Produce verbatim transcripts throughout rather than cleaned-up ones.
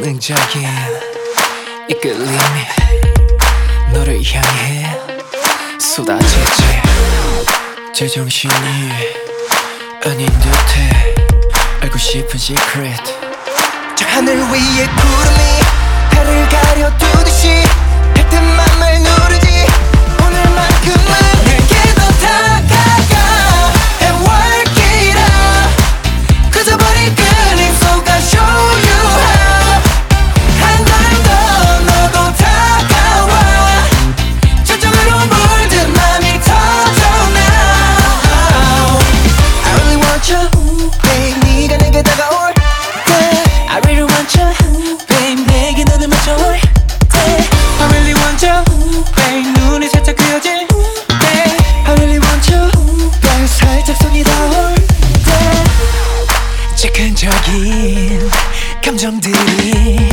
본능적인 이끌림이 너를 향해 쏟아지지. 제정신이 아닌 듯해. 알고 싶은 secret. 저 하늘 위에 구름이 달을 가려두듯이 뱉은 맘을 누르지. 오늘만큼은 내게 더 다가가 and work it out. 커져버린 끌림 속아 show you how. 한 걸음 더 너도 다가와. 저쪽으로 물든 맘이 터져 now. I really want you, babe. 네가 내게 다가올 때 I really want you, babe. 내게 눈을 맞춰올 때 I really want you, babe. 눈이 살짝 그려질 때 I really want you, babe. 살짝 손이 닿을 때 즉흥적인 감정들이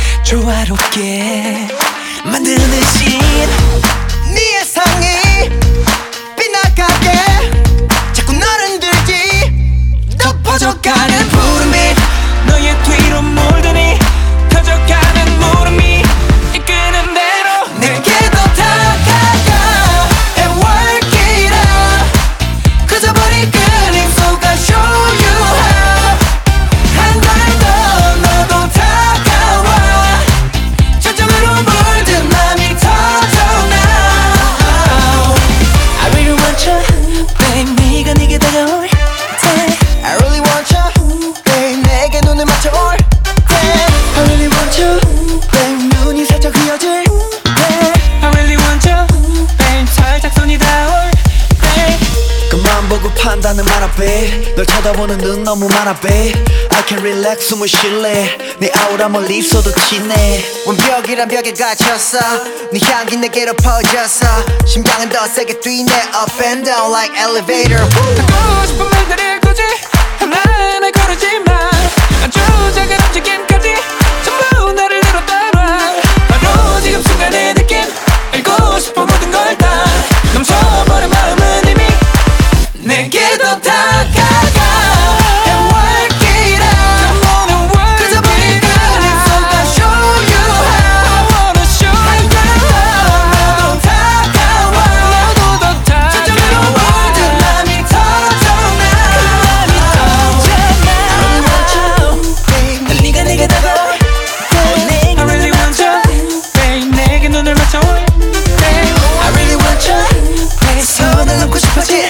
조화롭게 만드는 씬. 네 예상이 빗나가게 자꾸 너를 흔들지. 덮어져가는 푸른빛 너의 뒤로 몰더니 터져가는 물음이 이끄는 대로 내게 더 다가가 and work it out. 커져버린 끌림 속아 show you how. 한 걸음 더 너도 다가와. 저쪽으로 물든 맘이 터져 now. I really want you, babe. 네가 내게 다가올 때 I really want you, babe. 내게 눈을 맞춰올 때 I really want you, babe. 눈이 살짝 휘어질 때 I really want you, babe. 살짝 손이 닿을 때 그만 보고 판단은 많아 babe. 널 쳐다보는 눈 너무 많아 babe. I can relax 숨을 쉴래. 네 아우라 멀리 있어도 티네. 완벽이란 벽에 갇혔어. 네 향기 내게로 퍼졌어. 심장은 더 세게 뛰네 up and down like elevator. 하고 싶은 말들을 굳이 하나하나 고르지만 아주 작은 움직임까지 전부 나를 뒤로 따라. 바로 지금 순간의 느낌 알고 싶어 모든 걸 다 넘쳐버린 마음은 이미 내게 더 다가가 and work it out. Come on and work 커져버린 it 끌림 속아 out. show you how. I wanna show 한 you 걸음 더 너도 다가와. 너도 더 저쪽으로 다가와. 모든 맘이 터져 now. I really want you, babe. 네가 내게 다가올 때 I really want you, babe. 내게 눈을 맞춰올 때 I really want you, babe. 손을 놓고 싶어지